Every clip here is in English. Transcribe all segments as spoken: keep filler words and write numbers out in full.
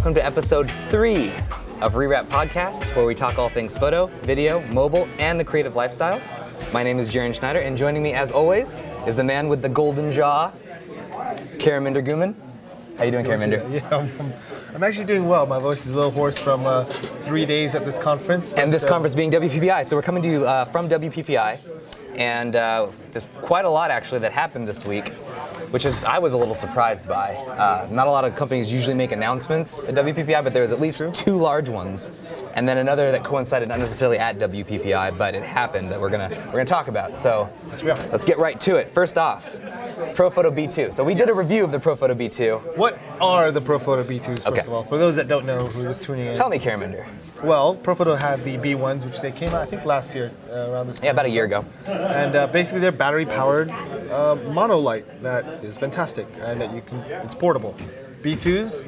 welcome to episode three of Rewrap Podcast, where we talk all things photo, video, mobile, and the creative lifestyle. My name is Jaron Schneider, and joining me, as always, is the man with the golden jaw, Karaminder Guman. How you doing, Karaminder? Yeah, I'm, I'm actually doing well. My voice is a little hoarse from uh, three days at this conference. And this uh, conference being W P P I, so we're coming to you uh, from W P P I, and uh, there's quite a lot actually that happened this week, which is I was a little surprised by. Uh, not a lot of companies usually make announcements at W P P I, but there was at least two large ones, and then another that coincided not necessarily at W P P I, but it happened that we're gonna we're gonna talk about. So let's get right to it. First off, ProPhoto B two. So we did a review of the ProPhoto B two. What are the ProPhoto B twos, first Okay. of all? For those that don't know who was tuning in. Tell me, Karaminder. Well, ProPhoto had the B ones, which they came out, I think, last year, uh, around this time. Yeah, about a or so. year ago. And uh, basically, they're battery-powered uh, mono light that is fantastic, and that you can. It's portable. B twos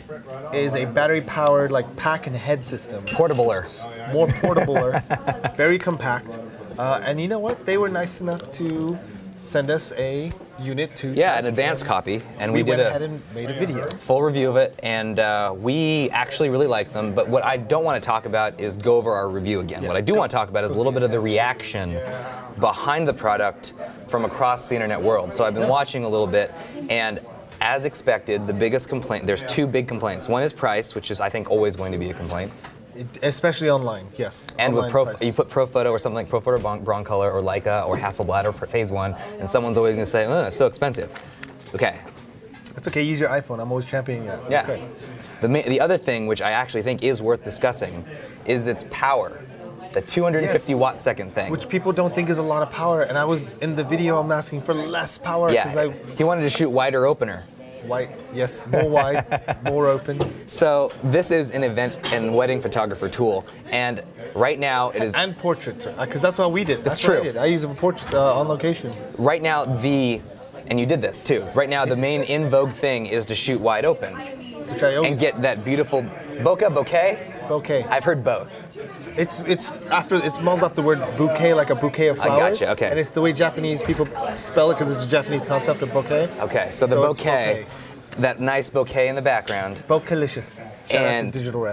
is a battery-powered like pack and head system. Portabler. More portabler, very compact, uh, and you know what? They were nice enough to send us a unit to Yeah, test, an advanced and copy, and we, we did went a ahead and made a video. full review of it, and uh, we actually really like them. But what I don't want to talk about is go over our review again. Yeah, what I do go- want to talk about is a go little see bit it. of the reaction behind the product from across the internet world. So I've been watching a little bit, and as expected, the biggest complaint, there's two big complaints. One is price, which is I think always going to be a complaint. It, especially online, yes. And with Online Pro, price. you put ProPhoto or something like ProPhoto Bron- Broncolor or Leica or Hasselblad or Phase One, and someone's always going to say, oh, it's so expensive. Okay. It's okay, use your iPhone. I'm always championing that. Yeah. Okay. The, ma- the other thing, which I actually think is worth discussing, is its power. The two hundred fifty Yes. watt second thing. Which people don't think is a lot of power, and I was in the video. I'm asking for less power because yeah, I he wanted to shoot wider opener. white. Yes, more wide, more open. So this is an event and wedding photographer tool, and right now it is. And portrait, because that's what we did. That's, That's what true. I did. I use it for portraits uh, on location. Right now the, and you did this too. Right now the main in vogue thing is to shoot wide open Which I always and get that beautiful bokeh, bouquet. bouquet. I've heard both. It's it's after it's mulled up the word bouquet like a bouquet of I flowers. gotcha, okay. And it's the way Japanese people spell it because it's a Japanese concept of bouquet. Okay, so the So it's bouquet, that nice bouquet in the background. Bouquetlicious. Shout out And- to Digital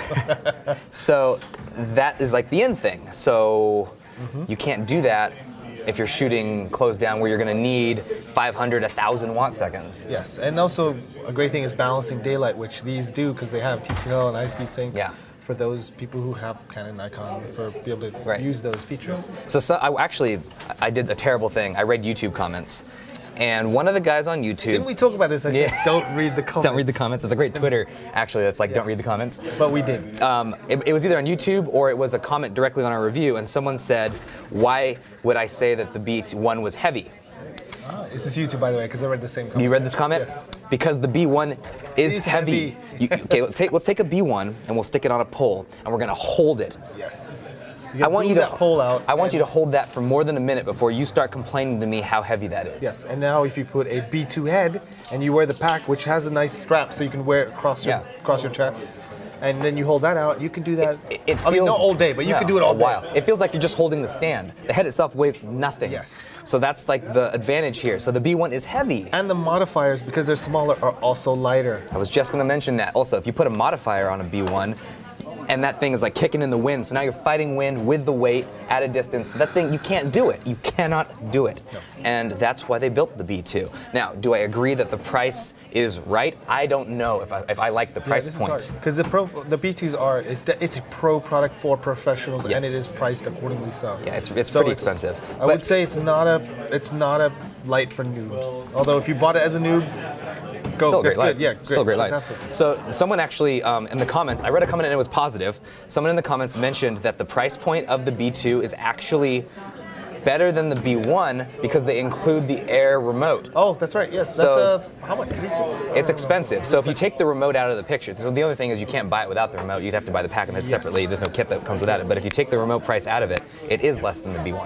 Rev. So that is like the in thing. So Mm-hmm. you can't do that if you're shooting closed down where you're going to need five hundred, one thousand watt seconds. Yes, and also a great thing is balancing daylight, which these do because they have T T L and high-speed sync. Yeah. For those people who have Canon, Nikon, for be able to Right. use those features. So, so I actually, I did a terrible thing. I read YouTube comments. And one of the guys on YouTube. Didn't we talk about this? I said, Yeah. don't read the comments. Don't read the comments. It's a great Twitter, actually, that's like, don't read the comments. But we did. Um, it, it was either on YouTube or it was a comment directly on our review, and someone said, why would I say that the B one was heavy? Ah, this is YouTube, by the way, because I read the same comment. You read this comment? Yes. Because the B one is, It is heavy. heavy. You, okay, let's take let's take a B one and we'll stick it on a pole and we're gonna hold it. Yes. I want you to that pole out. I want you to hold that for more than a minute before you start complaining to me how heavy that is. Yes, and now if you put a B two head and you wear the pack, which has a nice strap so you can wear it across your Yeah. across your chest, and then you hold that out, you can do that. It, it I feels mean, not all day, but you no, can do it all a while. day. It feels like you're just holding the stand. The head itself weighs nothing. Yes. So that's like the advantage here. So the B one is heavy. And the modifiers, because they're smaller, are also lighter. I was just going to mention that. Also, if you put a modifier on a B one, and that thing is like kicking in the wind, so now you're fighting wind with the weight at a distance. That thing, you can't do it. You cannot do it. No. And that's why they built the B two. Now, do I agree that the price is right? I don't know if I, if I like the price point. Because the pro, the B twos are, it's the, it's a pro product for professionals, and it Yes. is priced accordingly. So Yeah, it's- it's So pretty expensive. I But- would say it's not a it's not a light for noobs. Although if you bought it as a noob, go. Still a That's great light. good. Yeah, great. Still a great light. Fantastic. So someone actually um, in the comments, I read a comment and it was positive. Someone in the comments mentioned that the price point of the B two is actually better than the B one because they include the Air remote. Oh, that's right. Yes, that's So- uh, how much? three fifty. It's expensive. So if you take the remote out of the picture, so the only thing is you can't buy it without the remote. You'd have to buy the pack and head Yes. separately. There's no kit that comes without it. But if you take the remote price out of it, it is less than the B one.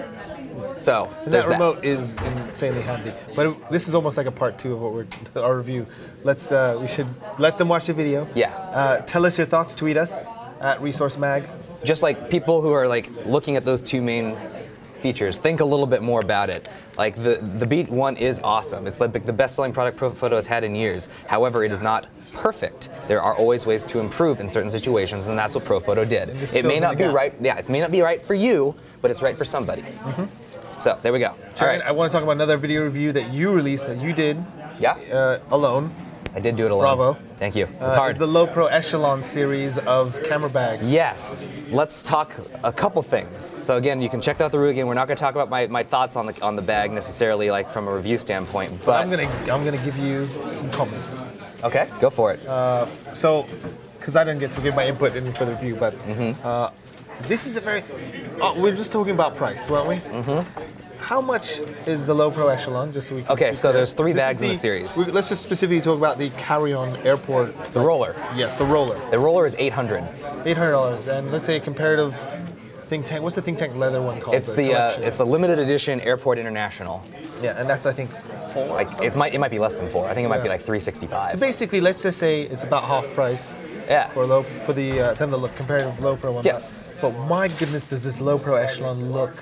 So And there's that that. remote is insanely handy. But it, this is almost like a part two of what we're our review. Let's uh, we should let them watch the video. Yeah. Uh, tell us your thoughts. Tweet us at Resource Mag. Just like people who are like looking at those two main features, think a little bit more about it. Like the the Beat One is awesome. It's like the best selling product ProPhoto has had in years. However, it is not perfect. There are always ways to improve in certain situations, and that's what Profoto did. It may not be right. Yeah, it may not be right for you, but it's right for somebody. Mm-hmm. So there we go. All right. I want to talk about another video review that you released that you did. Yeah. Uh, alone. I did do it alone. Bravo. Thank you. It's uh, hard. It's the Lowepro Echelon series of camera bags. Yes. Let's talk a couple things. So again, you can check out the review again. We're not going to talk about my, my thoughts on the on the bag necessarily, like from a review standpoint. But, but I'm gonna I'm gonna give you some comments. Okay. Go for it. Uh, so, because I didn't get to give my input in for the review, but mm-hmm. uh, this is a very. Oh, we're just talking about price, weren't we? Mm-hmm. How much is the Lowepro Echelon? Just so we can. Okay, so there's three this bags the, in the series. We, let's just specifically talk about the carry-on airport. The like, roller. Yes, the roller. The roller is eight hundred. Eight hundred dollars, and let's say a comparative Think Tank. What's the Think Tank leather one called? It's the, the uh, it's the limited edition Airport International. Yeah, and that's I think four. Like it might it might be less than four. I think it might yeah. be like three sixty-five. So basically, let's just say it's about half price. Yeah. For low for the uh, then the comparative Lowepro one. Yes. But, but my goodness, does this Lowepro Echelon look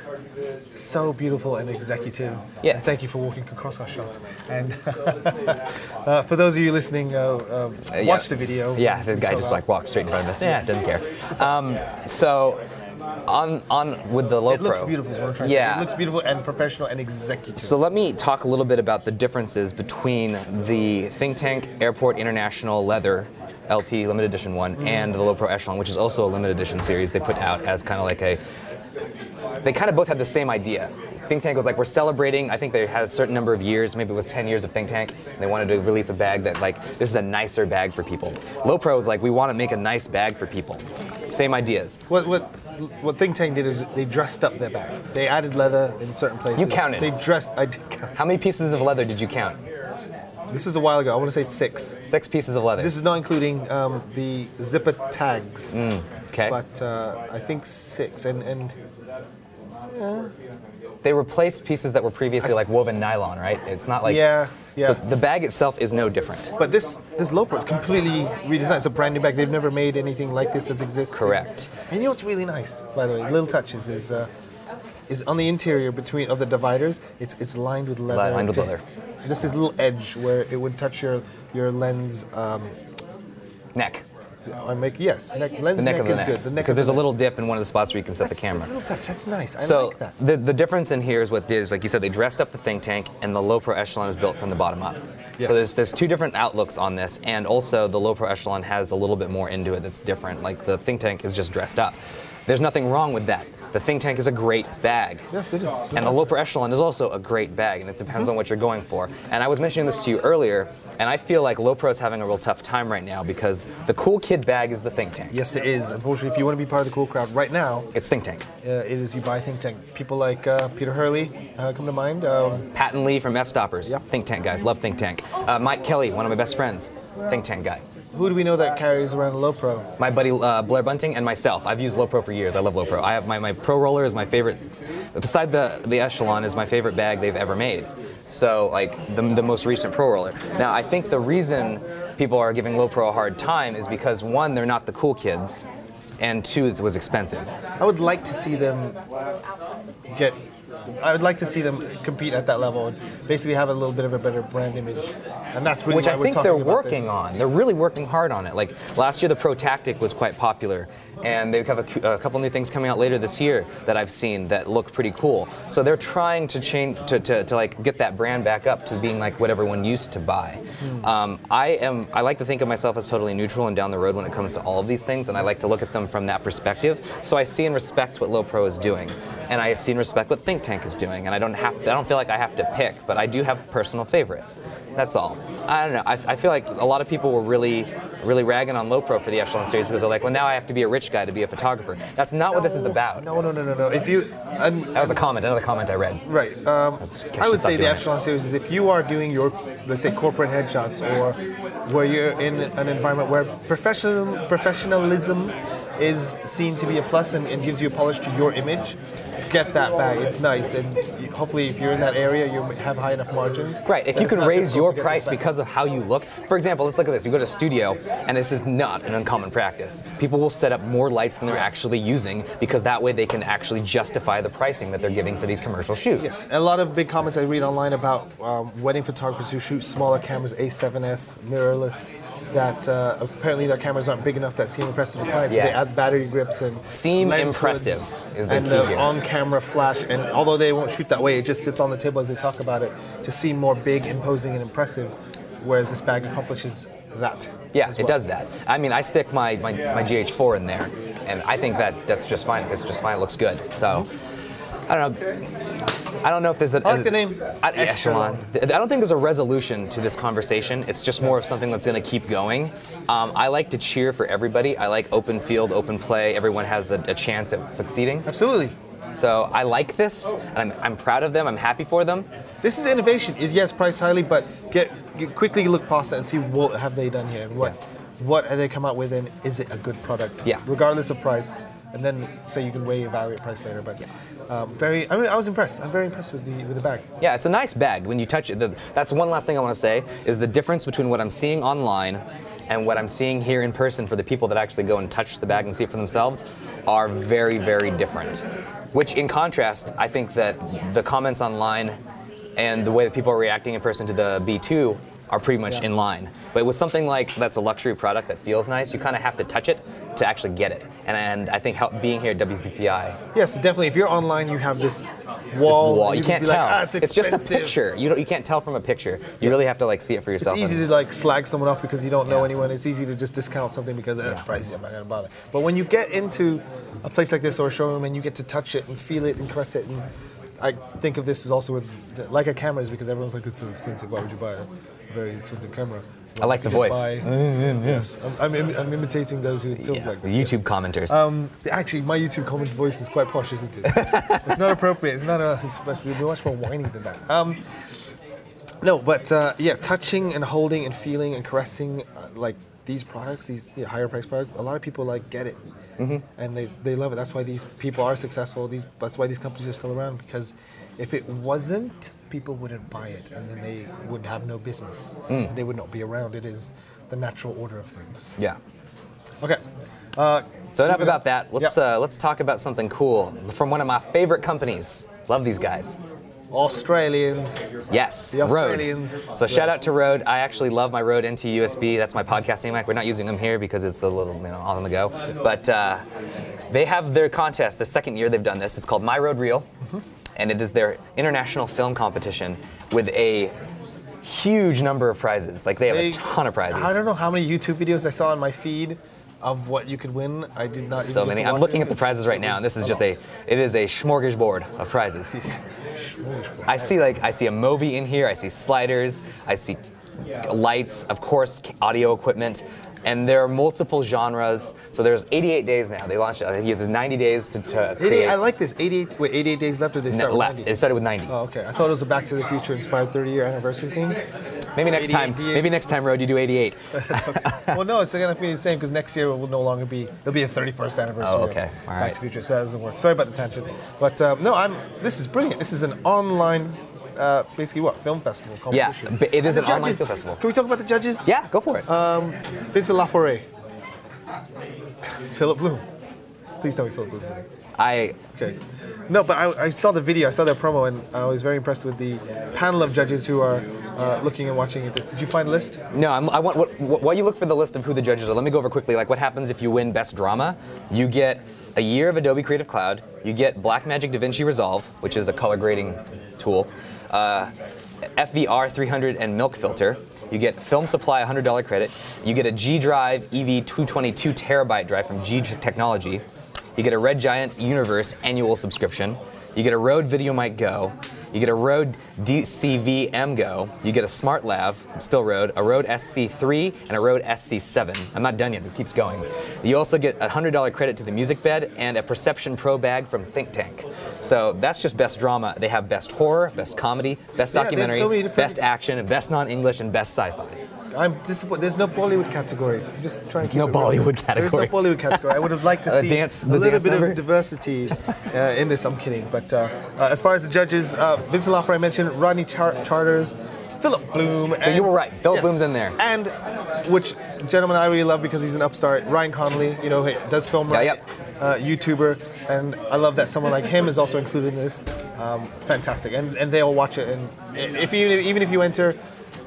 so beautiful and executive. Yeah. And thank you for walking across our shot. And uh, for those of you listening, uh, uh, watch yeah. the video. Yeah, the guy just out. like walked straight in front of us. Yeah, doesn't care. Um, so. On on with the Lowepro. It looks beautiful is what I'm trying to yeah. say. It looks beautiful and professional and executive. So let me talk a little bit about the differences between the Think Tank Airport International Leather L T limited edition one mm. and the Lowepro Echelon, which is also a limited edition series they put out as kind of like a. They kind of both had the same idea. Think Tank was like, we're celebrating, I think they had a certain number of years, maybe it was ten years of Think Tank, and they wanted to release a bag that like, this is a nicer bag for people. Lowepro was like, we want to make a nice bag for people. Same ideas. What what what Think Tank did is they dressed up their bag. They added leather in certain places. You counted. They dressed, I did count. How many pieces of leather did you count? This was a while ago, I want to say it's six. Six pieces of leather. This is not including um, the zipper tags. Mm, okay. But uh, I think six, and, and uh, they replaced pieces that were previously like woven nylon, right? It's not like yeah, yeah. So the bag itself is no different. But this this Lowepro is completely redesigned. It's a brand new bag. They've never made anything like this that exists. Correct. And you know what's really nice, by the way, little touches is uh, is on the interior between of the dividers. It's it's lined with leather. Lined with just, leather. Just this little edge where it would touch your your lens um, neck. I make yes, neck, lens the neck, neck of the is neck. good. The neck because there's the a little dip in one of the spots where you can set That's the camera. A little touch. That's nice. I so like that. the the difference in here is what it is. Like you said, they dressed up the Think Tank, and the Lowepro Echelon is built from the bottom up. Yes. So there's there's two different outlooks on this, and also the Lowepro Echelon has a little bit more into it that's different. Like the Think Tank is just dressed up. There's nothing wrong with that. The Think Tank is a great bag. Yes, it is. And the Lowepro Echelon is also a great bag, and it depends mm-hmm. on what you're going for. And I was mentioning this to you earlier, and I feel like Lowepro is having a real tough time right now because the cool kid bag is the Think Tank. Yes, it is. Unfortunately, if you want to be part of the cool crowd right now, it's Think Tank. Uh, it is you buy Think Tank. People like uh, Peter Hurley uh, come to mind. Um, Patton Lee from F-Stoppers. Yep. Think Tank guys, love Think Tank. Uh, Mike Kelly, one of my best friends, Think Tank guy. Who do we know that carries around Lowepro? My buddy uh, Blair Bunting and myself. I've used Lowepro for years. I love Lowepro. I have my, my Pro Roller is my favorite. Beside the the Echelon is my favorite bag they've ever made. So like the the most recent Pro Roller. Now I think the reason people are giving Lowepro a hard time is because one, they're not the cool kids, and two, it was expensive. I would like to see them get. I would like to see them compete at that level and basically have a little bit of a better brand image. And that's really Which why I we're think talking they're about working this. on. They're really working hard on it. Like last year, the Pro Tactic was quite popular, and they have a, a couple new things coming out later this year that I've seen that look pretty cool. So they're trying to change to, to, to like get that brand back up to being like what everyone used to buy. Mm. Um, I am I like to think of myself as totally neutral and down the road when it comes to all of these things, and I like to look at them from that perspective. So I see and respect what Lowepro is doing, and I see and respect what Think Tank is doing, and I don't have to, I don't feel like I have to pick, but I do have a personal favorite. That's all. I don't know. I, I feel like a lot of people were really, really ragging on Lowepro for the Echelon series because they're like, well, now I have to be a rich guy to be a photographer. That's not no, what this is about. No, no, no, no, no. If you, I'm, that was a comment. Another comment I read. Right. Um, I would say the Echelon it. series is if you are doing your, let's say, corporate headshots, or where you're in an environment where professional professionalism is seen to be a plus and, and gives you a polish to your image, get that bag. It's nice, and hopefully if you're in that area, you have high enough margins. Right, if you can raise your price because of how you look. For example, let's look at this. You go to a studio, and this is not an uncommon practice. People will set up more lights than they're yes. actually using because that way they can actually justify the pricing that they're giving for these commercial shoots. Yes, a lot of big comments I read online about um, wedding photographers who shoot smaller cameras, A seven S, mirrorless. that uh, apparently their cameras aren't big enough that seem impressive to clients, so they Yes. add battery grips and Seem lens impressive hoods is the and key uh, here. on-camera flash. And although they won't shoot that way, it just sits on the table as they talk about it to seem more big, imposing, and impressive. Whereas this bag accomplishes that. Yeah, as it well. does that. I mean, I stick my, my, my G H four in there, and I think that that's just fine. It's just fine. It looks good. So, I don't know. I don't know if there's a. I like the name. I, Echelon. I don't think there's a resolution to this conversation. It's just more of something that's going to keep going. Um, I like to cheer for everybody. I like open field, open play. Everyone has a, a chance at succeeding. Absolutely. So I like this, and I'm, I'm proud of them. I'm happy for them. This is innovation. Is yes, priced highly, but get, get quickly look past that and see what have they done here and what Yeah. what have they come out with, and is it a good product? Yeah. Regardless of price, and then so you can weigh evaluate price later. But um, very, I mean, I was impressed. I'm very impressed with the with the bag. Yeah, it's a nice bag. When you touch it, the, that's one last thing I want to say is the difference between what I'm seeing online and what I'm seeing here in person for the people that actually go and touch the bag and see it for themselves are very, very different. Which, in contrast, I think that the comments online and the way that people are reacting in person to the B two are pretty much Yeah. in line. But with something like that's a luxury product that feels nice, you kind of have to touch it to actually get it. And, and I think help being here at W P P I, Yes, definitely. If you're online, you have this wall. wall, and you can can't be like, tell. "Ah, it's, it's just a expensive." picture. You don't, you can't tell from a picture. You really have to like see it for yourself. It's easy and- to like slag someone off because you don't know Yeah. anyone. It's easy to just discount something because eh, it's pricey. I'm not gonna bother. But when you get into a place like this or a showroom and you get to touch it and feel it and caress it, and I think of this as also with the, like a camera is because everyone's like it's so expensive. Why would you buy a very expensive camera? I like You the just voice. buy- yes, I'm, I'm, im- I'm imitating those who it's Yeah, like the this. yes. YouTube commenters. Um, actually, my YouTube comment voice is quite posh, isn't it? It's not appropriate. It's not a. It's much, we're much more whiny than that. Um, no, but uh, yeah, touching and holding and feeling and caressing, uh, like these products, these yeah, higher price products, a lot of people like get it, mm-hmm. and they, they love it. That's why these people are successful. These that's why these companies are still around, because if it wasn't, people wouldn't buy it, and then they would have no business. Mm. They would not be around. It is the natural order of things. yeah. Okay. Uh, So enough moving about on. that. Let's Yep. uh, let's talk about something cool from one of my favorite companies. Love these guys. Australians. Yes, The Rode. Australians. So shout out to Rode. I actually love my Rode N T U S B. That's my podcasting mic. We're not using them here because it's a little, you know, on the go. But uh, they have their contest. The second year they've done this. It's called My Rode Reel, Mm-hmm. and it is their international film competition with a huge number of prizes. Like they have They- a ton of prizes. I don't know how many YouTube videos I saw on my feed of what you could win. I did not. So even get many. to I'm watch looking it. at the prizes right It now, and was this is just a. lot. It is a smorgasbord of prizes. I see like I see a Movi in here. I see sliders. I see lights, of course, audio equipment, and there are multiple genres. So there's eighty-eight days now. They launched it. I think there's ninety days to, to eighty-eight, create. I like this. eighty-eight. Wait, eighty-eight days left, or they N- start with left. ninety? It started with ninety. Oh, okay. I thought it was a Back to the Future inspired thirty year anniversary thing. Maybe next time. eighty-eight. Maybe next time, Road, you do eighty-eight. Well, no, it's going to be the same because next year will no longer be. There'll be a thirty-first anniversary. Oh, of okay. All Back right. to the Future. So that doesn't work. Sorry about the tangent. But um, no, I'm. This is brilliant. This is an online, uh, basically what film festival Yeah, competition. but it is And an the online judges- film festival. Can we talk about the judges? Yeah, go for it. Vincent Laforet. Philip Bloom. Please tell me Philip Bloom's in it. I Okay. No, but I, I saw the video, I saw their promo, and I was very impressed with the panel of judges who are uh, looking and watching at this. Did you find a list? No, I'm, I want. What, what, while you look for the list of who the judges are, let me go over quickly. Like, what happens if you win Best Drama? You get a year of Adobe Creative Cloud. You get Blackmagic DaVinci Resolve, which is a color grading tool. Uh, F V R three hundred and Milk Filter. You get Film Supply one hundred dollars credit. You get a G Drive E V two twenty-two terabyte drive from G Technology. You get a Red Giant Universe annual subscription. You get a Rode VideoMic Go. You get a Rode D C V M Go. You get a Smart Lav, still Rode, a Rode S C three, and a Rode S C seven. I'm not done yet, it keeps going. You also get a one hundred dollars credit to the Music Bed and a Perception Pro bag from Think Tank. So that's just Best Drama. They have Best Horror, Best Comedy, Best Yeah, there's Documentary, so many different- Best Action, Best Non-English, and Best Sci-Fi. I'm disappointed. There's no Bollywood category. I'm just trying to keep No it real. Bollywood There's no category. Bollywood category. I would have liked to Uh, see dance- a the little dance bit number? of diversity uh, in this. I'm kidding. But uh, uh, as far as the judges, uh, Vincent Laforet I mentioned, Rodney Char- Charters, Philip Bloom. So you were right. Philip Bloom's in there. And which gentleman I really love because he's an upstart, Ryan Connolly. You know, he does film Yeah, right, yep. uh, YouTuber, and I love that someone like him is also included in this. Um, fantastic, and and they all watch it. And if you even if you enter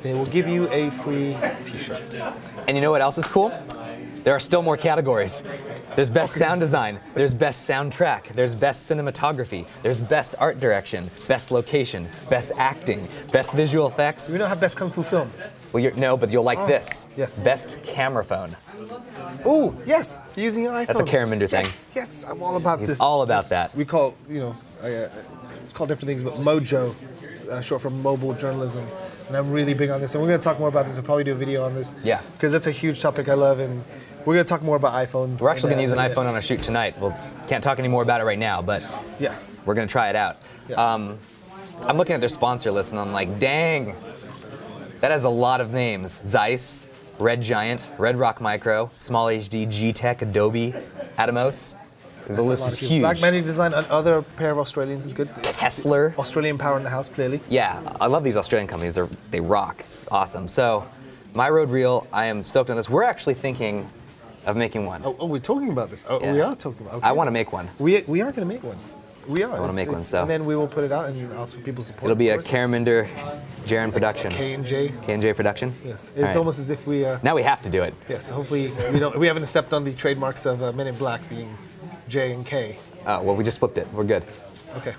they will give you a free T-shirt. And you know what else is cool? There are still more categories. There's best sound design, there's best soundtrack, there's best cinematography, there's best art direction, best location, best acting, best visual effects. We don't have best kung fu film. Well, you're, no, but you'll like Oh, this. yes. Best camera phone. Oh, yes, using your iPhone. That's a Karaminder thing. Yes, yes, I'm all about He's this. all about this- that. We call, you know, uh, it's called different things, but Mojo, uh, short for mobile journalism. And I'm really big on this. And we're going to talk more about this. I'll probably do a video on this. Yeah. Because it's a huge topic I love. And we're going to talk more about iPhone. We're actually in, going to use uh, an in a iPhone on a shoot tonight. We can't talk any more about it right now, but Yes. we're going to try it out. Yeah. Um, I'm looking at their sponsor list and I'm like, dang, that has a lot of names. Zeiss, Red Giant, Red Rock Micro, Small H D, G-Tech, Adobe, Atomos. The That's a list lot is of people. huge. Black Magic Design, another pair of Australians is good. Kessler. Australian power in the house, clearly. Yeah, I love these Australian companies. They're, they rock. Awesome. So, My Road Reel, I am stoked on this. We're actually thinking of making one. Oh, oh we're talking about this. Oh, Yeah. we are talking about. Okay. I want to make one. We we are going to make one. We are. I wanna make one, so- And then we will put it out and ask for people's support. It'll be a of course. Karaminder Jaren production. K and J. K and J production? Yes, All it's right. almost as if we. Uh, Now we have to do it. yes, hopefully we don't. We haven't stepped on the trademarks of uh, Men in Black being J and K. Oh, well, we just flipped it. We're good. Okay.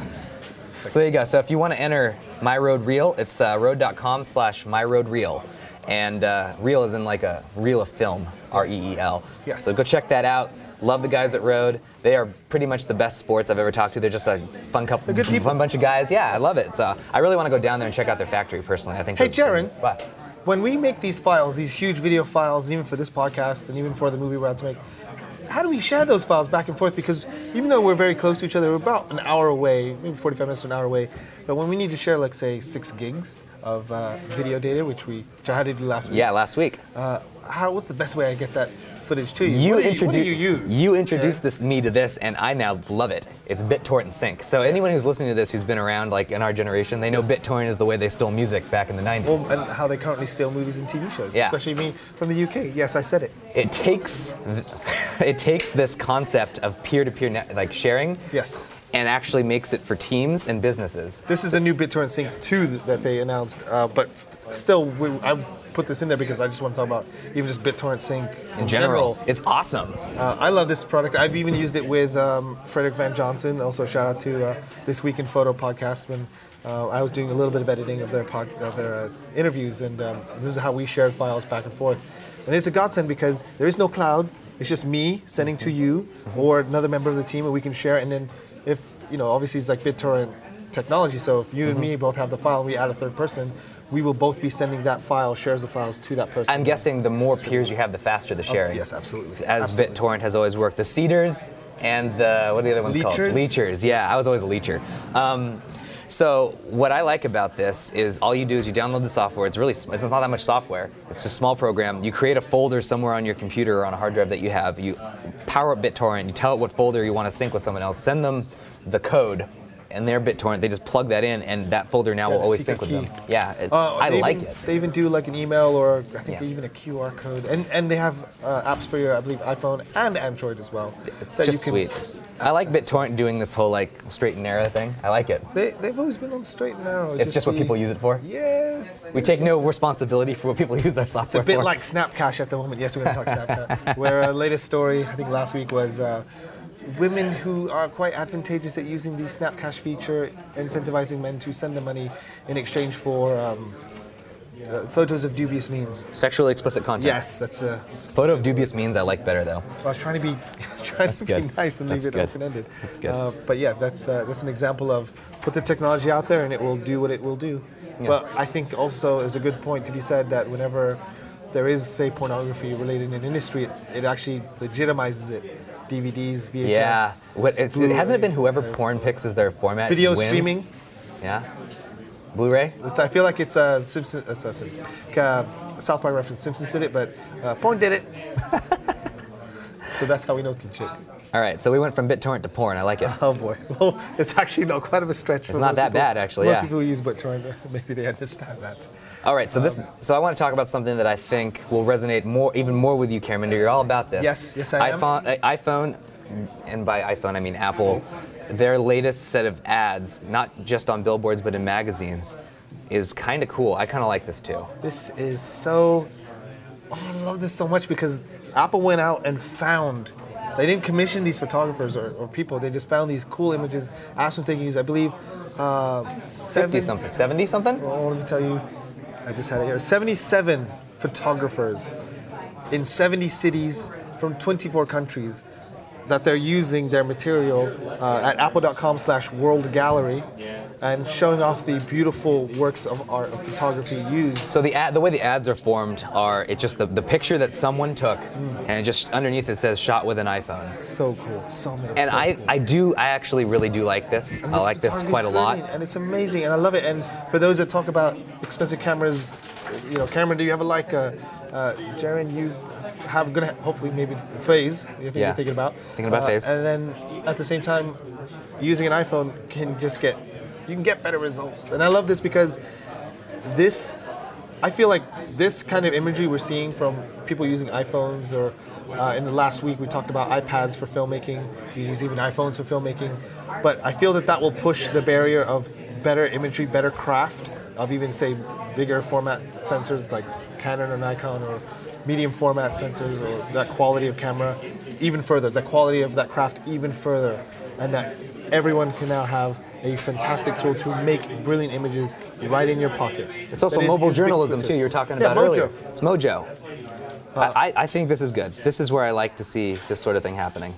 So there you go. So if you want to enter My Road Reel, it's uh, road.com slash My Road Reel. And uh, reel is in like a reel of film, R E E L. Yes. So go check that out. Love the guys at Road. They are pretty much the best sports I've ever talked to. They're just a fun couple, They're good people. fun bunch of guys. Yeah, I love it. So I really want to go down there and check out their factory personally. I think. Hey, they're- Jaren. What? When we make these files, these huge video files, and even for this podcast, and even for the movie we're about to make, how do we share those files back and forth? Because even though we're very close to each other, we're about an hour away, maybe forty-five minutes to an hour away. But when we need to share, like, say, six gigs of uh, video data, which we which I had to do last week, Yeah, last week. uh, how? What's the best way I get that footage to you? You what do introduced you, what do you use? you introduced this me to this, and I now love it. It's BitTorrent Sync. So anyone who's listening to this who's been around like in our generation, they know BitTorrent is the way they stole music back in the nineties. Well, and how they currently steal movies and T V shows, Yeah. especially me from the U K. Yes, I said it. It takes th- it takes this concept of peer-to-peer net, like sharing, Yes. and actually makes it for teams and businesses. This is the new BitTorrent Sync two th- that they announced, uh, but st- still, we, I put this in there because I just want to talk about even just BitTorrent Sync in, In general, it's awesome. Uh, I love this product. I've even used it with um, Frederick Van Johnson. Also, shout out to uh, This Week in Photo podcast when uh, I was doing a little bit of editing of their pod, of their uh, interviews, and um, this is how we shared files back and forth. And it's a godsend because there is no cloud. It's just me sending to you or another member of the team, and we can share. And then, if you know, obviously it's like BitTorrent technology. So if you and me both have the file, and we add a third person, we will both be sending that file, shares of files to that person. I'm guessing the more peers you have, the faster the sharing. Yes, absolutely. As Absolutely. BitTorrent has always worked. The Cedars and the, what are the other ones called? Leechers? Leechers, yeah, I was always a leecher. Um, so what I like about this is all you do is you download the software. It's really, it's not that much software. It's just a small program. You create a folder somewhere on your computer or on a hard drive that you have. You power up BitTorrent. You tell it what folder you want to sync with someone else. Send them the code and their BitTorrent. They just plug that in, and that folder now Yeah, will the always sync with secret them. key. Yeah, it, Uh, I they like even, it. They even do like an email or I think Yeah. even a Q R code, and and they have uh, apps for your I believe iPhone and Android as well. It's that you just can sweet. I like access. BitTorrent doing this whole like straight and narrow thing. I like it. They they've always been on the straight and narrow. It's just what the- people use it for. Yeah. We take no responsibility for what people use our It's software a bit for. like Snapcash at the moment. Yes, we're going to talk Snapchat. Where our latest story, I think last week, was uh, women who are quite advantageous at using the Snapcash feature, incentivizing men to send them money in exchange for um, uh, photos of dubious means. Sexually explicit content. Yes, that's a. Photo of dubious means I like better though. I was trying to be trying That's to good. be nice and leave That's it good. open-ended. That's good. Uh, but yeah, that's uh, that's an example of put the technology out there and it will do what it will do. But I think also is a good point to be said that whenever there is, say, pornography related in an industry, it, it actually legitimizes it. D V Ds, V H S. Yeah. What, it's, it hasn't it been whoever Blu-ray. porn picks as their format Video wins? streaming. Yeah. Blu-ray. It's, I feel like it's a Simpson, it's a, Sim- like a South Park reference. Simpsons did it, but uh, porn did it. So that's how we know it's legit. All right. So we went from BitTorrent to porn. I like it. Oh boy. Well, it's actually not quite of a stretch. It's for not most that people. bad, actually, Most yeah. people who use BitTorrent, maybe they understand that. All right. So this. So I want to talk about something that I think will resonate more, even more with you, Karaminder. You're all about this. Yes, yes, I am. iPhone, uh, iPhone, and by iPhone I mean Apple. Their latest set of ads, not just on billboards but in magazines, is kind of cool. I kind of like this too. This is so. Oh, I love this so much because Apple went out and found. They didn't commission these photographers or, or people. They just found these cool images, asked them if they can use. I believe. Uh, seven, fifty something, seventy something. Oh, let me tell you. I just had it here. seventy-seven photographers in seventy cities from twenty-four countries that they're using their material uh, at apple.com slash world gallery and showing off the beautiful works of art of photography used. So the ad, the way the ads are formed are it's just the, the picture that someone took, mm. and it just underneath it says shot with an iPhone. So cool, so amazing. And so I, cool. I do, I actually really do like this. And I this like this quite a lot. And it's amazing, and I love it. And for those that talk about expensive cameras, you know, Cameron, do you have a Leica? Uh, Jaren, you have gonna hopefully maybe phase. You think yeah. you're thinking about thinking about uh, phase, and then at the same time, using an iPhone can just get you can get better results. And I love this because this, I feel like this kind of imagery we're seeing from people using iPhones or. Uh, in the last week, we talked about iPads for filmmaking. You use even iPhones for filmmaking, but I feel that that will push the barrier of better imagery, better craft, of even say bigger format sensors like Canon or Nikon or medium format sensors or that quality of camera even further, the quality of that craft even further, and that everyone can now have a fantastic tool to make brilliant images right in your pocket. It's also mobile journalism too. You were talking about yeah, Mojo. earlier. It's Mojo. Uh, I, I think this is good. This is where I like to see this sort of thing happening.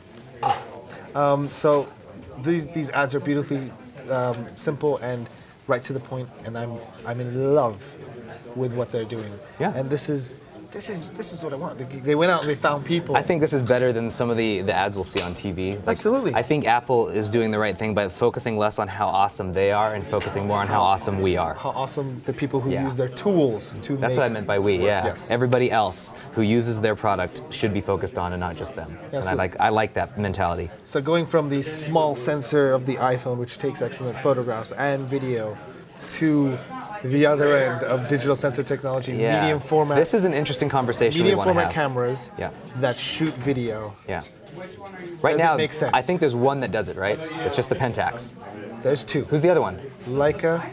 Um, so these these ads are beautifully um, simple and right to the point, and I'm I'm in love with what they're doing. Yeah. And this is this is this is what I want. They, they went out and they found people. I think this is better than some of the, the ads we'll see on T V. Like, Absolutely. I think Apple is doing the right thing by focusing less on how awesome they are and focusing more on how awesome we are. How awesome the people who Yeah. use their tools to That's make. what I meant by we, yeah. Yes. Everybody else who uses their product should be focused on and not just them. And I Absolutely. like I like that mentality. So going from the small sensor of the iPhone, which takes excellent photographs and video, to the other end of digital sensor technology, Yeah. medium format. This is an interesting conversation medium we want to format have. cameras Yeah. that shoot video. Yeah. Right Does it now, make sense? I think there's one that does it, right? It's just the Pentax. There's two. Who's the other one? Leica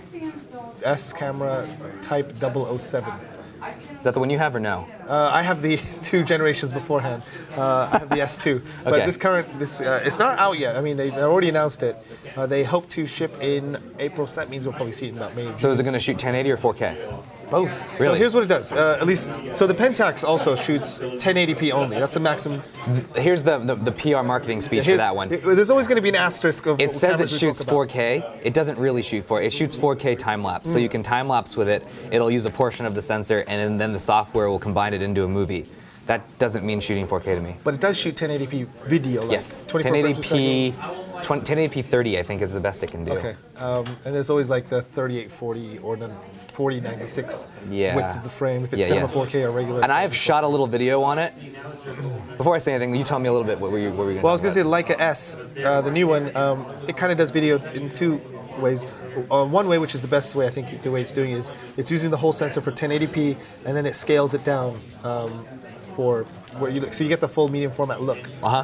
S camera type double oh seven. Is that the one you have or no? Uh, I have the two generations beforehand. Uh, I have the S two, but Okay. this current, this uh, it's not out yet. I mean, they, they already announced it. Uh, they hope to ship in April, so that means we'll probably see it in about May. So is it going to shoot ten eighty or four K? Both. So Really? here's what it does. Uh, at least, so the Pentax also shoots ten eighty p only. That's the maximum. Here's the, the, the P R marketing speech for Here's- that one. There's always going to be an asterisk of It what says it cameras we shoots talk about. four K. It doesn't really shoot four K. It shoots four K time lapse. So you can time lapse with it. It'll use a portion of the sensor, and then the software will combine it into a movie. That doesn't mean shooting four K to me. But it does shoot ten eighty p video. Like Yes, twenty-four ten frames eighty per p, second. twenty, ten eighty p thirty I think is the best it can do. Okay. Um, and there's always like the thirty-eight forty or the forty ninety-six Yeah. width of the frame, if it's Yeah, cinema yeah. four K or regular. And I've shot a little video on it. Before I say anything, you tell me a little bit what were you, what were you going Well, I was going to say Leica S, uh, the new one, um, it kind of does video in two ways. Uh, one way, which is the best way, I think the way it's doing is it's using the whole sensor for ten eighty p, and then it scales it down um, for where you look. So you get the full medium format look Uh-huh.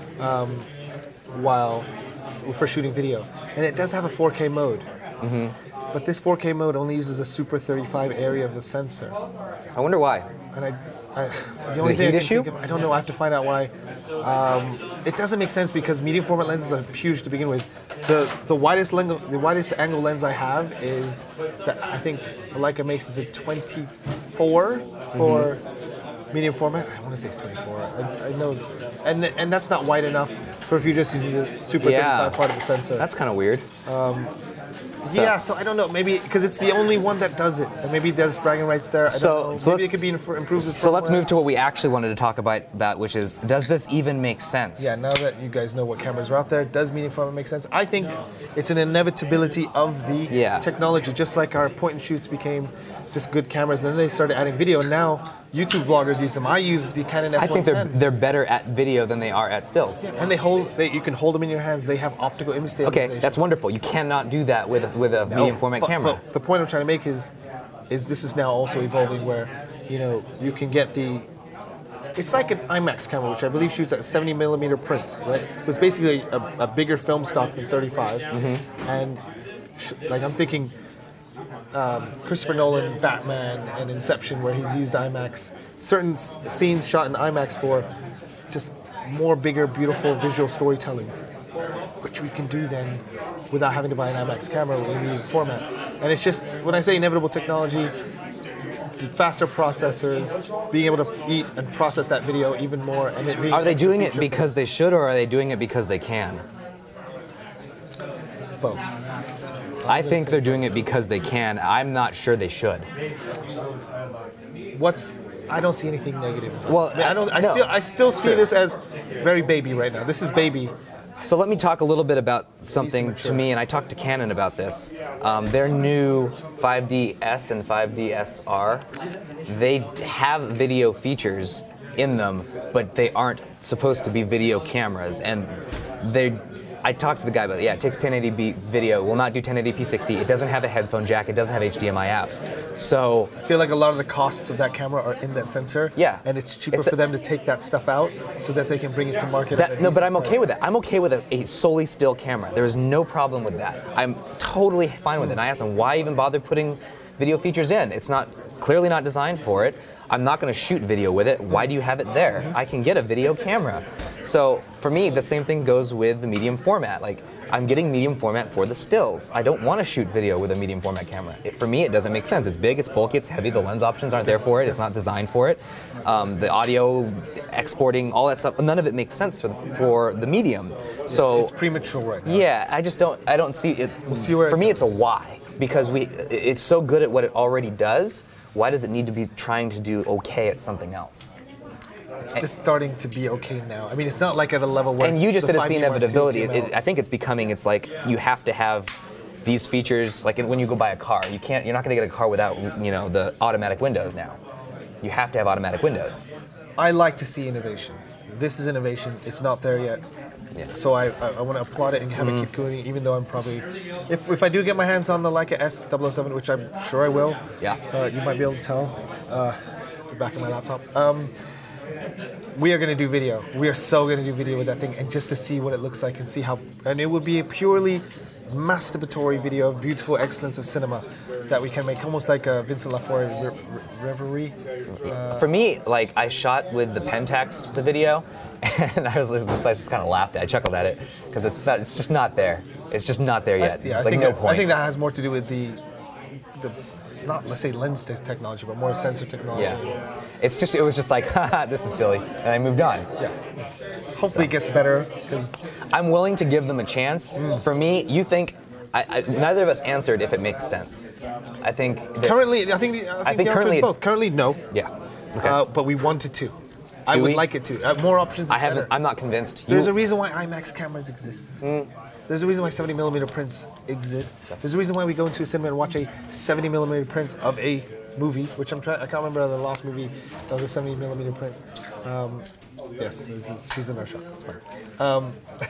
while for shooting video. And it does have a four K mode. Mm-hmm. But this four K mode only uses a Super thirty-five area of the sensor. I wonder why. And I, I the it only a thing I heat can issue? think of, I don't know. I have to find out why. Um, it doesn't make sense because medium format lenses are huge to begin with. The the widest lens, the widest angle lens I have is that I think Leica makes is a twenty-four for Mm-hmm. medium format. I want to say it's twenty-four. I, I know, and and that's not wide enough for if you're just using the Super Yeah. thirty-five part of the sensor. That's kind of weird. So- yeah, so I don't know. Maybe because it's the only one that does it, and maybe there's bragging rights there. I So- don't know. so maybe let's- it could be inf- improved. with So let's firmware. move to what we actually wanted to talk about, about, which is, does this even make sense? Yeah, now that you guys know what cameras are out there, does medium format make sense? I think it's an inevitability of the Yeah. technology, just like our point and shoots became just good cameras, and then they started adding video, and now YouTube vloggers use them. I use the Canon S I one think they're ten. they're better at video than they are at stills. And they hold, they, you can hold them in your hands. They have optical image stabilization. Okay, that's wonderful. You cannot do that with a, with a No, medium format but- camera. But the point I'm trying to make is, is this is now also evolving where, you know, you can get the. It's like an IMAX camera, which I believe shoots at seventy millimeter print, right? So it's basically a, a bigger film stock than thirty-five, Mm-hmm. and sh- like I'm thinking, um, Christopher Nolan, Batman, and Inception, where he's used IMAX, certain s- scenes shot in IMAX for just more bigger, beautiful visual storytelling, which we can do then without having to buy an IMAX camera in medium format. And it's just, when I say inevitable technology, faster processors, being able to eat and process that video even more, and it being Are they doing it feature because they should, or are they doing it because they can? both. I think they're doing it because they can. I'm not sure they should. What's I don't see anything negative. about Well, this. I, mean, I don't. I no. still I still see this as very baby right now. This is baby. So let me talk a little bit about something mature. to me, and I talked to Canon about this. Um, their new five D S and five D S R, they have video features in them, but they aren't supposed to be video cameras. And they, I talked to the guy about it. Yeah, it takes ten eighty p video, will not do ten eighty p sixty. It doesn't have a headphone jack. It doesn't have H D M I out. So I feel like a lot of the costs of that camera are in that sensor. Yeah. And it's cheaper It's a- for them to take that stuff out so that they can bring it to market. That, at a no, but decent I'm okay price. with that. I'm okay with a, a solely still camera. There is no problem with that. I'm totally fine with it. And I asked him, why even bother putting video features in? It's not clearly not designed for it. I'm not going to shoot video with it. Why do you have it there? I can get a video camera. So for me, the same thing goes with the medium format. Like, I'm getting medium format for the stills. I don't want to shoot video with a medium format camera. It, for me, it doesn't make sense. It's big, it's bulky, it's heavy. The lens options aren't there for it. It's not designed for it. Um, the audio exporting, all that stuff, none of it makes sense for the, for the medium. So It's premature right now. yeah, I just don't. I don't see it. see where it for me, it's a goes. why, because we. It's so good at what it already does. Why does it need to be trying to do okay at something else? It's just starting to be okay now. I mean, it's not like at a level where. And you just the said it's the five D Mark two inevitability. came It, out. I think it's becoming. It's like you have to have these features. Like when you go buy a car, you can't. You're not going to get a car without you know the automatic windows now. You have to have automatic windows. I like to see innovation. This is innovation. It's not there yet. Yeah. So I, I, I want to applaud it and have Mm-hmm. it keep going, even though I'm probably, if, if I do get my hands on the Leica S double oh seven, which I'm sure I will, Yeah. uh, you might be able to tell, uh, the back of my laptop. Um, we are going to do video. We are so going to do video with that thing, and just to see what it looks like and see how, and it would be a purely masturbatory video of beautiful excellence of cinema that we can make, almost like a Vincent Laffoy re- re- reverie. For me, like I shot with the Pentax the video, and I was just, I just kind of laughed at it. I chuckled at it because it's not. It's just not there. It's just not there yet. Yeah, I it's like think no that, point. I think that has more to do with the, the not let's say lens te- technology, but more sensor technology. Yeah. It's just. It was just like, haha, this is silly, and I moved on. Yeah. Hopefully it gets better because I'm willing to give them a chance. For me, you think. I, I, neither of us answered if it makes sense. I think. That, currently I think the, I think, think the answer currently is it- both. Currently no, Yeah. Okay. uh, but we want it to. I Do would we? like it to. Uh, more options. Is I haven't. better. I'm not convinced. There's You- a reason why IMAX cameras exist. There's a reason why seventy millimeter prints exist. There's a reason why we go into a cinema and watch a seventy millimeter print of a movie, which I'm trying. I can't remember the last movie that was a seventy millimeter print. Um, yes, this is- she's in our shot. That's fine. Um,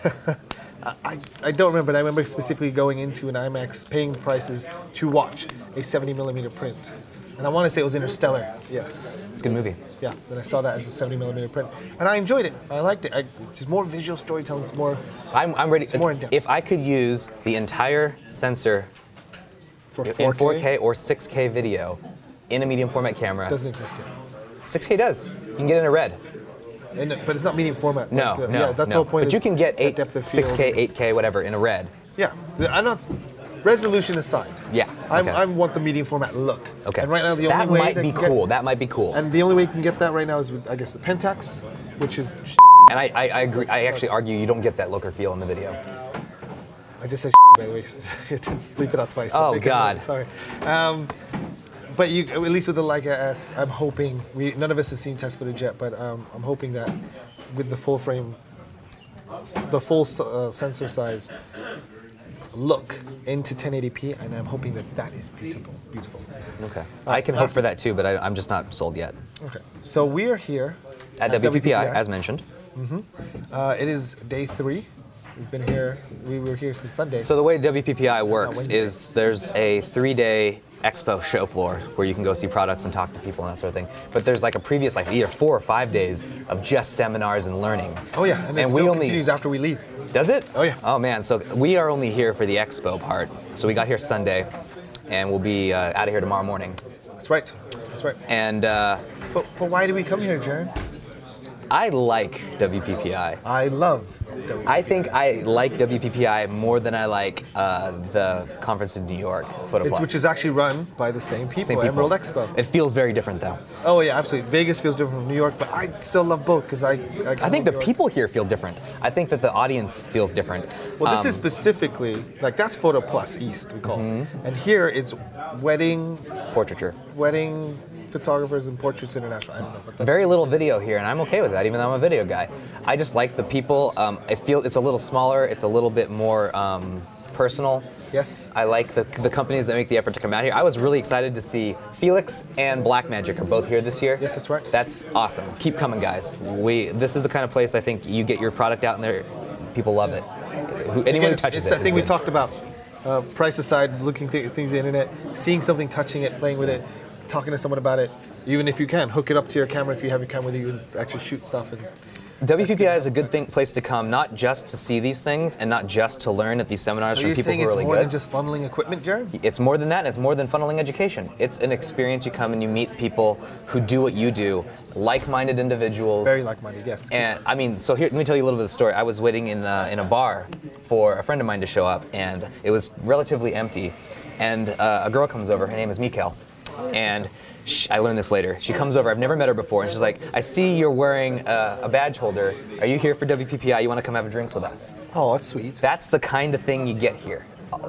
I, I don't remember, but I remember specifically going into an IMAX, paying the prices to watch a seventy millimeter print. And I want to say it was Interstellar. Yes. It's a good movie. Yeah, then I saw that as a seventy millimeter print, and I enjoyed it. I liked it. I, it's more visual storytelling. It's more I'm, I'm ready. more in-depth. If I could use the entire sensor for in four K. four K or six K video in a medium format camera, Doesn't exist yet. six K does. You can get it in a red. And, but it's not medium format. No, Like, uh, no, Yeah, that's no. the whole point. But is you can get the eight, depth of six K, field. eight K, whatever in a red. Yeah, I'm not. Resolution aside. Yeah, I'm, okay. I want the medium format look. Okay. And right now the that only way might that be you can cool. Get, that might be cool. And, and the only way you can get that right now is with, I guess, the Pentax, which is. I, I, I agree. I actually argue you don't get that look or feel in the video. I just said by the way. Bleep it out twice. Oh, Make it God. right, Sorry. Um, but you, at least with the Leica S, I'm hoping we none of us has seen test footage yet, but um, I'm hoping that with the full frame, the full uh, sensor size look into ten eighty p, and I'm hoping that that is beautiful. Beautiful. Okay. I can hope for that too, but I, I'm just not sold yet. Okay. So we are here At, W P P I, as mentioned. Uh, it is day three. We've been here. We were here since Sunday. So the way W P P I works Wednesday. is there's a three-day expo show floor where you can go see products and talk to people and that sort of thing. But there's like a previous, like either four or five days of just seminars and learning. oh yeah, and it and still we only continues after we leave. does it? Oh, yeah. Oh man, so we are only here for the expo part. So we got here Sunday. and we'll be uh, out of here tomorrow morning. That's right. That's right. And uh, But, but why do we come here, Jaron? I like W P P I. I love W P P I. I think I like W P P I more than I like uh, the conference in New York, Photo It's, Plus. which is actually run by the same people, Same people. Emerald Expo. It feels very different though. Oh yeah, absolutely. Vegas feels different from New York, but I still love both because I. I, I think the people here feel different. I think that the audience feels different. Well, this Um, is specifically like that's Photo Plus East we call Mm-hmm. it, and here it's wedding, portraiture. wedding photographers and portraits international. I don't know. But that's Very little video here, and I'm okay with that, even though I'm a video guy. I just like the people. Um, I feel it's a little smaller. It's a little bit more um, personal. Yes. I like the, the companies that make the effort to come out here. I was really excited to see Felix and Blackmagic are both here this year. Yes, that's right. That's awesome. Keep coming, guys. We this is the kind of place I think you get your product out in there, people love it. Who, anyone Again, who it's, touches it's it. that is thing we good. talked about. Uh, price aside, looking th- things on the internet, seeing something, touching it, playing with it, talking to someone about it. Even if you can, hook it up to your camera if you have your camera with you and actually shoot stuff. And W P P I is a good thing, place to come, not just to see these things and not just to learn at these seminars so from you're people saying who are it's really more good. than just funneling equipment, Jared? It's more than that, and it's more than funneling education. It's an experience. You come and you meet people who do what you do, like-minded individuals. Very like-minded, yes. And I mean, so here, let me tell you a little bit of the story. I was waiting in a, in a bar for a friend of mine to show up, and it was relatively empty. And uh, a girl comes over. Her name is Mikael, and sh I learned this later. She comes over. I've never met her before, and she's like, "I see you're wearing a, a badge holder. Are you here for W P P I? You want to come have drinks with us?" Oh, that's sweet. That's the kind of thing you get here.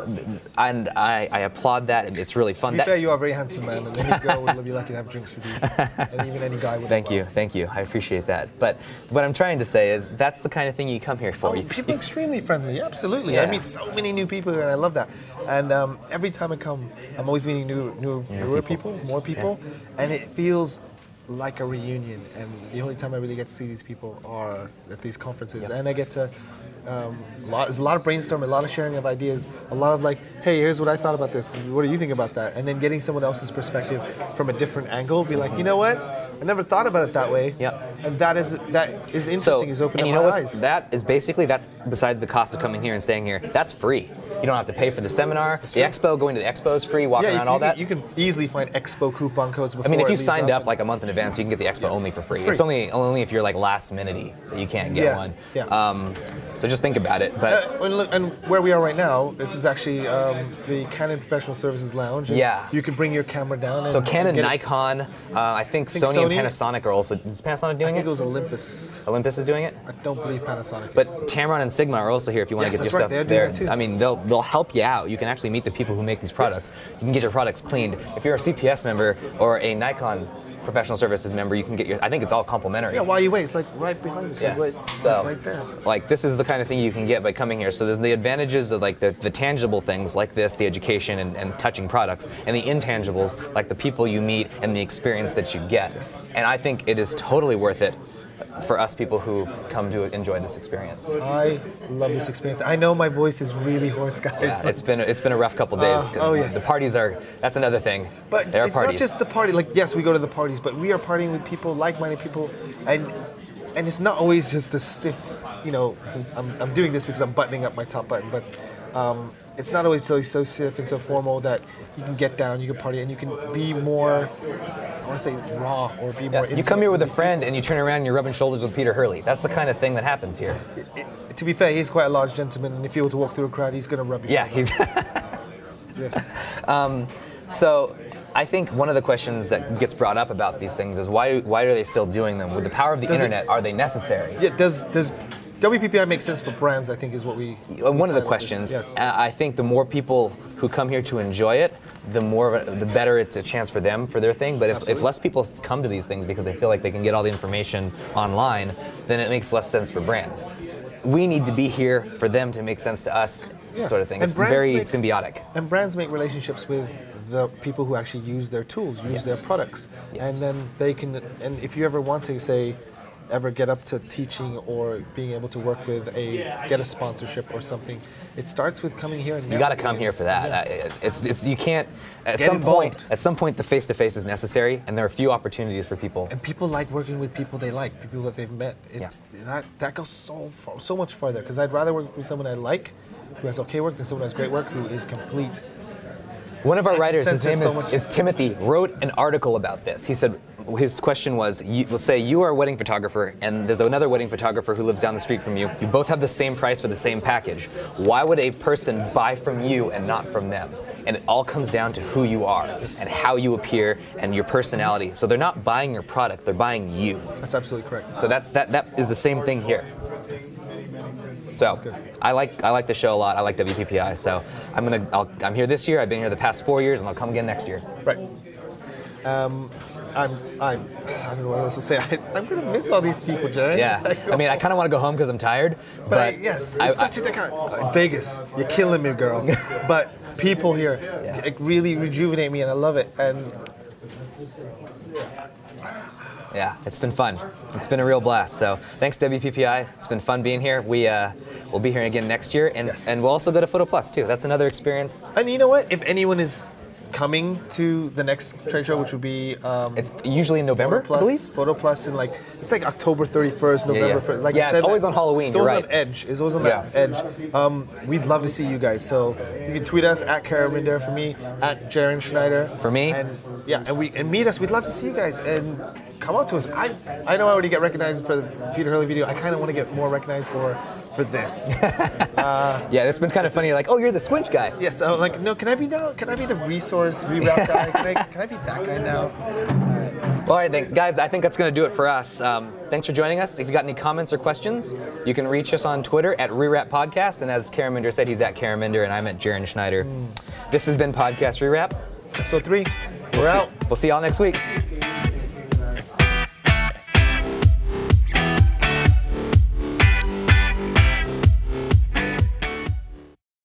And I, I applaud that. It's really fun. To be That- fair, you are a very handsome man, and any girl would be lucky to have drinks with you, and even any guy would. Thank as well. you, thank you. I appreciate that. But what I'm trying to say is that's the kind of thing you come here for. Oh, You- people are extremely friendly. Absolutely, Yeah. I meet so many new people, and I love that. And um, every time I come, I'm always meeting new, new, newer people. people. more people, and it feels like a reunion. And the only time I really get to see these people are at these conferences, and I get to. Um, a lot, there's a lot of brainstorming, a lot of sharing of ideas, a lot of like, hey, here's what I thought about this. What do you think about that? And then getting someone else's perspective from a different angle, be like, you know what? I never thought about it that way. Yep. And that is that is interesting. So, is opening and you my know what? eyes. That is basically, that's beside the cost of coming here and staying here. That's free. You don't have to pay for the seminar. The true. expo, going to the expo is free, walking Yeah, around if you, all that. you can easily find expo coupon codes before. I mean, if it you leaves signed up and- like a month in advance, you can get the expo only for free. Free. It's only only if you're like last minute that you can't get Yeah, one. yeah. Um, so just think about it. But Uh, and, look, and where we are right now, this is actually um, the Canon Professional Services Lounge. and Yeah. You can bring your camera down. And, so Canon, and get it- Nikon, uh, I think, think Sony, and Sony- Panasonic are also. Is Panasonic I doing think it? it was Olympus. Olympus is doing it. I don't believe Panasonic. But is. Tamron and Sigma are also here if you want Yes, to get that's your right, stuff they're there. doing that too. I mean, they'll they'll help you out. You can actually meet the people who make these products. You can get your products cleaned. If you're a C P S member or a Nikon professional services member, you can get your. I think it's all complimentary. yeah, while you wait, it's like right behind you. Yeah. Right, So, right there. like, this is the kind of thing you can get by coming here. So there's the advantages of like the, the tangible things like this, the education and, and touching products, and the intangibles like the people you meet and the experience that you get. Yes. And I think it is totally worth it for us people who come to enjoy this experience. I love this experience. I know my voice is really hoarse, guys. Yeah, but it's been it's been a rough couple days. Uh, 'cause oh, yes. The parties are. That's another thing. But there are it's parties. not just the party. Like, yes, we go to the parties, but we are partying with people, like-minded people, and and it's not always just a stiff. You know, I'm, I'm doing this because I'm buttoning up my top button, but um, it's not always so so stiff and so formal that you can get down, you can party, and you can be more. I want to say raw or be Yeah, more. you come here with a friend and you turn around and you're rubbing shoulders with Peter Hurley. That's the kind of thing that happens here. It, to be fair, he's quite a large gentleman, and if he were to walk through a crowd, he's going to rub you. Yeah. He's Yes. So I think one of the questions that gets brought up about these things is why why are they still doing them? With the power of the Does it- internet, are they necessary? Yeah. Does does W P P I make sense for brands? I think is what we. Uh, One of the titled this. questions. Yes. uh, I think the more people who come here to enjoy it, the more, of a, the better it's a chance for them for their thing. But if, if Absolutely. less people come to these things because they feel like they can get all the information online, then it makes less sense for brands. We need to be here for them to make sense to us, Yes. sort of thing. And It's brands very make- symbiotic. And brands make relationships with the people who actually use their tools, use Yes. their products, Yes. and then they can. And if you ever want to say, ever get up to teaching or being able to work with a get a sponsorship or something, it starts with coming here. And You got to networking. come here for that. Uh, It's, it's you can't. At Get some involved. point, at some point, the face-to-face is necessary, and there are few opportunities for people. And people like working with people they like, people that they've met. It's, that, that goes so far, so much farther. Because I'd rather work with someone I like, who has okay work, than someone who has great work, who is complete One of our writers, his name Censors is, so much. is Timothy, wrote an article about this. He said, his question was, you, let's say you are a wedding photographer and there's another wedding photographer who lives down the street from you. You both have the same price for the same package. Why would a person buy from you and not from them? And it all comes down to who you are and how you appear and your personality. So they're not buying your product, they're buying you. That's absolutely correct. So that's that that is the same thing here. So good. I like I like the show a lot. I like W P P I. So I'm gonna I'll, I'm here this year. I've been here the past four years, and I'll come again next year. Right. Um, I'm, I'm, I don't know what else to say. I, I'm gonna miss all these people, Jerry. Yeah. I mean, I kind of want to go home because I'm tired. But, But, I, yes, it's I, such I, a different. Uh, Vegas, you're killing me, girl. But people here Yeah. like, really rejuvenate me, and I love it. And yeah, it's been fun. It's been a real blast. So thanks W P P I. It's been fun being here. We uh, we'll be here again next year, and Yes. and we'll also go to Photo Plus too. That's another experience. and you know what? If anyone is coming to the next trade show, which would be um, It's usually in November, Plus, I believe. Photo Plus in like it's like October thirty-first, November yeah. first. Like Yeah, I it's said, always on Halloween, It's you're always right. on edge. It's always on Yeah. that edge. Um, we'd love to see you guys. So you can tweet us at Caraminder for me, at Jaron Schneider For me. and yeah, and we and meet us. We'd love to see you guys and come out to us. I I know I already get recognized for the Peter Hurley video. I kind of want to get more recognized for for this. Yeah, it's been kind of funny. You're like, oh, you're the Squinch guy. Yes, I'm like, no, can I be now? Can I be the resource reroute guy? Can I, can I be that guy now? Well, all right, then, guys, I think that's going to do it for us. Um, thanks for joining us. If you got any comments or questions, you can reach us on Twitter at Rewrap Podcast. And as Caraminder said, he's at Caraminder, and I'm at Jaron Schneider. This has been Podcast Rewrap. Episode three. We'll We're see- out. We'll see y'all next week.